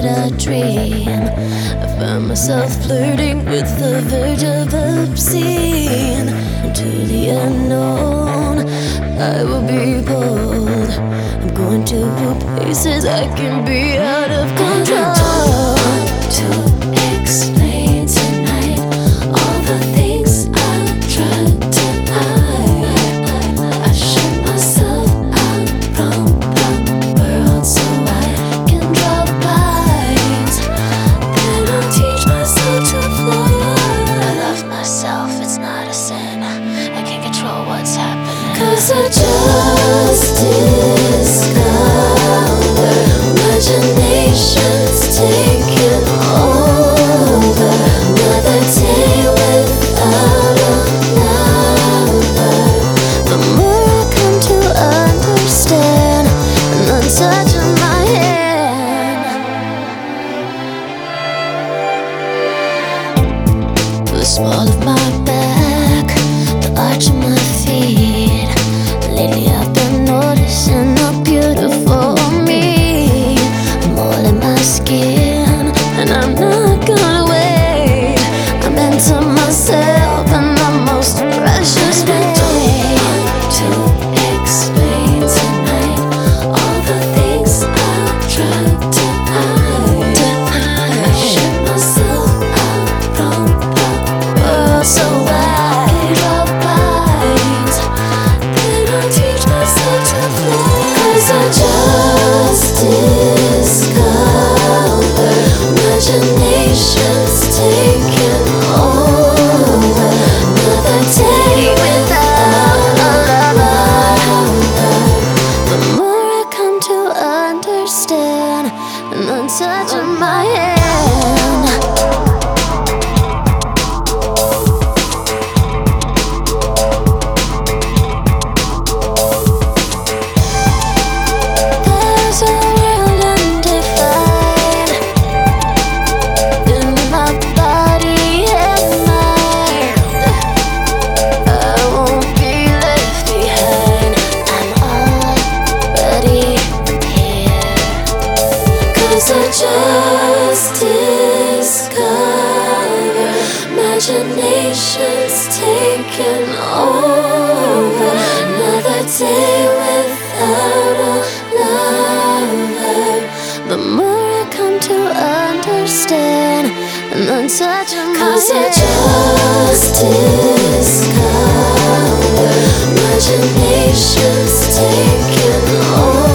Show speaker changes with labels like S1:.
S1: I dream. I find myself flirting with the verge of obscene. To the unknown, I will be bold. I'm going to places I can be out of control. To explain tonight all the things I've tried to hide. I shut myself out from the world so I can draw lines. Then I'll teach myself to fly. I love myself, it's not a sin. I can't control what's happening, 'cause I just discovered imagination's taking over. Another day without a lover. The more I come to understand, and the touch of my hand, the small of my back, the arch of my feet. Lately I've been noticing how beautiful me. I'm all in my skin, and I'm not gonna wait. I'm into myself in the most precious way. To explain tonight all the things I've tried to hide. I shut myself out from the world so I draw lines. Then I'll teach myself to fly. 'Cause I just discovered imagination's taking over. Another day without a lover. The more I come to understand, and the touch of my hand. There's a world undefined in my body and mind. I won't be left behind. I'm already here. 'Cause I just discovered imagination's taking over. Another day without a lover. The more I come to understand, and the touch of my hand. 'Cause I just discovered imagination's taking over.